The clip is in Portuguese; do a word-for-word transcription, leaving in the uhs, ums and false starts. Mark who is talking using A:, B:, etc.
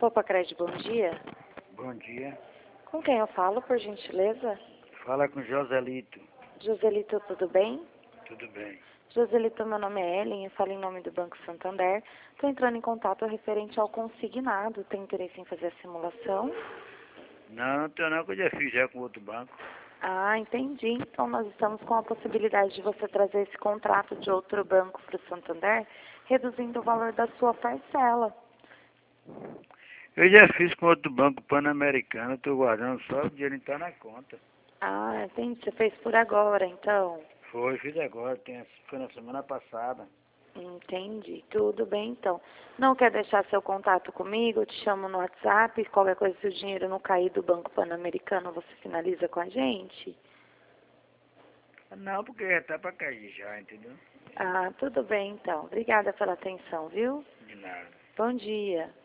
A: Popacred, bom dia.
B: Bom dia.
A: Com quem eu falo, por gentileza?
B: Fala com Joselito.
A: Joselito, tudo bem?
B: Tudo bem.
A: Joselito, meu nome é Ellen, eu falo em nome do Banco Santander. Estou entrando em contato referente ao consignado. Tem interesse em fazer a simulação?
B: Não, não tenho não, que eu já fiz já com outro banco.
A: Ah, entendi. Então nós estamos com a possibilidade de você trazer esse contrato de outro banco para o Santander, reduzindo o valor da sua parcela.
B: Eu já fiz com outro banco pan-americano, estou guardando só o dinheiro está na conta.
A: Ah, entendi. Você fez por agora, então.
B: Foi, fiz agora, tem, foi na semana passada.
A: Entendi. Tudo bem, então. Não quer deixar seu contato comigo? Eu te chamo no WhatsApp. Qualquer coisa, se o dinheiro não cair do Banco Pan-Americano, você finaliza com a gente?
B: Não, porque já está para cair já, entendeu?
A: Ah, tudo bem, então. Obrigada pela atenção, viu?
B: De nada.
A: Bom dia.